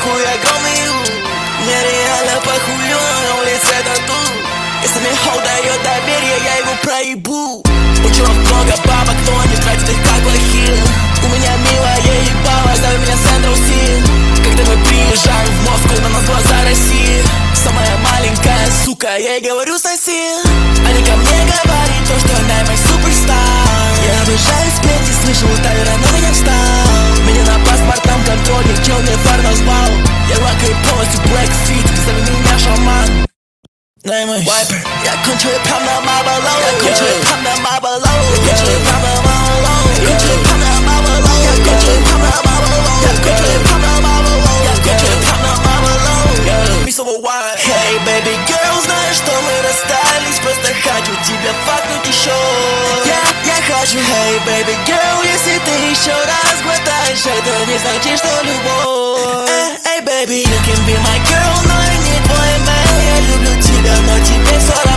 похуй, огромный лук. Мне реально похуй, на улице тату. Если мне хоу дает доверие, я его проебу. У чувак много бабок, но они тратят их как плохие. У меня милая ебала, зови меня Central C. Когда мы приезжаем в Москву, на нас глаза России. Самая маленькая сука, я ей говорю соси. Они ко мне говорят то, что она мой суперстар. Я обижаю сплетни, слышал, Тавера на меня встал. Меня на паспортном контроле, черный фар назвал. Я лакаю полностью Black Feet, зови меня шаман. Вайпер, я кончу и прям на Мабалоу. Я кончу и прям на Мабалоу. Я кончу и прям на Мабалоу. Я кончу и прям на Мабалоу. Я кончу и прям на Мабалоу. Я кончу и прям на Мабалоу. Я кончу и прям на Мабалоу. Мисово wine. Hey baby girl, знаешь, что мы расстались. Просто хочу тебя факнуть еще. Я хочу. Hey baby girl, если ты еще раз глотаешь, это не значит, что любовь. Hey baby, you can be my girl, но я не твой man. Я люблю тебя, но тебе все равно.